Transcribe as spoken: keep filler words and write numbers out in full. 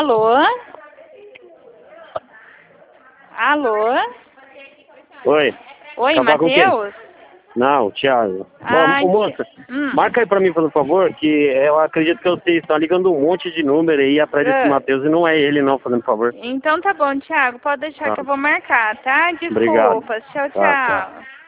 Alô? Alô? Oi. Oi, Quer falar com quem? Matheus? Não, Thiago. Ai, Ô, moça, hum. marca aí pra mim, por favor, que eu acredito que você está ligando um monte de número aí atrás desse Ah. Matheus e não é ele não, fazendo favor. Então tá bom, Thiago. Pode deixar Tá. que eu vou marcar, tá? Obrigado. Desculpas. Tchau, Tá, tchau. tchau.